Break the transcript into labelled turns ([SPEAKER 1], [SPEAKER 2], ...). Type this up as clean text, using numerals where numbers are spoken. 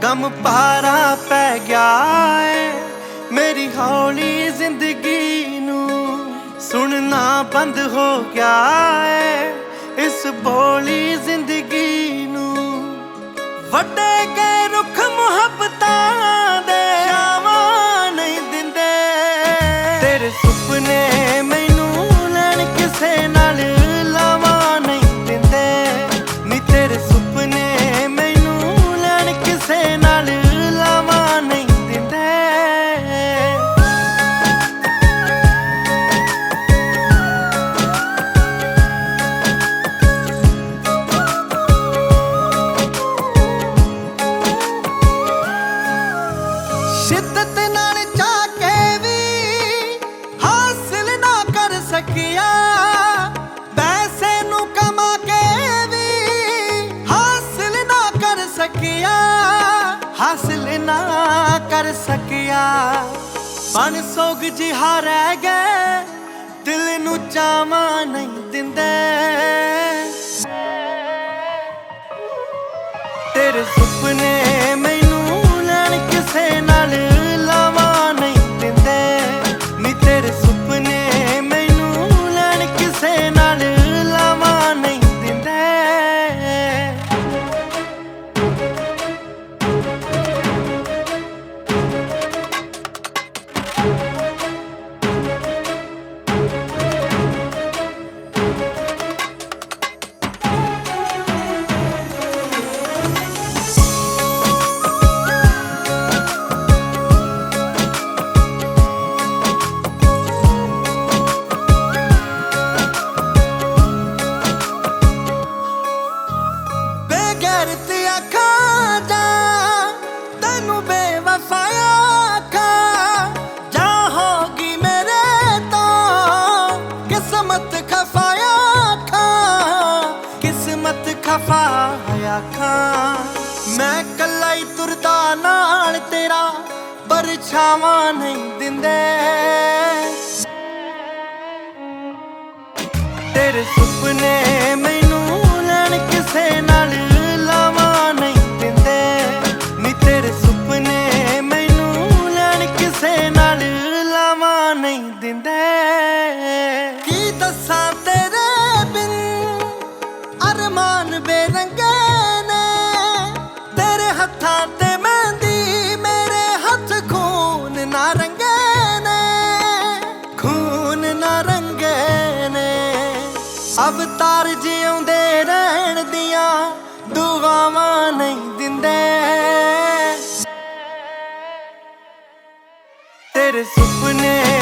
[SPEAKER 1] दम पारा पै गया है मेरी हौली जिंदगी नू सुनना बंद हो गया है इस बोली जिंदगी नू वड्डे गए रुख मुहब्बतां दे छावां नहीं दिंदे तेरे सुपने मैनू लैण किसे नाल लावां नहीं दिंदे नी तेरे सुपने मैनू लैण किसे नाल लावां नहीं दिंदे शिद्दत नाल चाह के भी हासिल ना कर सकिया पैसे नू कमा के भी हासिल ना कर सकिया हासिल ना कर सकिया बन सोग जिहा रह गए दिल नू चावां नहीं दिंदे तेरे सुपने मैनू लैण किसे नाल लावां नहीं दिंदे नी तेरे सुपने मैनू लैण किसे नाल लावां नहीं दिंदे बेगैरत आखां जा तैनू बेवफाया आखां जा होगी मेरे तो किस्मत खफाया आखां किस्मत खफाया आखां मैं कल्ला ही तुरदा नाल तेरा परछावां नहीं दिंदे तेरे सुपने मैनू लैण किसे नाल लावां नहीं दिंदे नी तेरे सुपने मैनू लैण किसे नाल लावां नहीं दिंदे की दस्सां तेरे बिन अरमान बेरंगे ने तेरे हत्थां ते मेहंदी मेरे हत्थ खून ना रंगे ने खून ना रंगे ने अवतार जिउंदे रहण दियां दुआवां नहीं दिंदे तेरे सुपने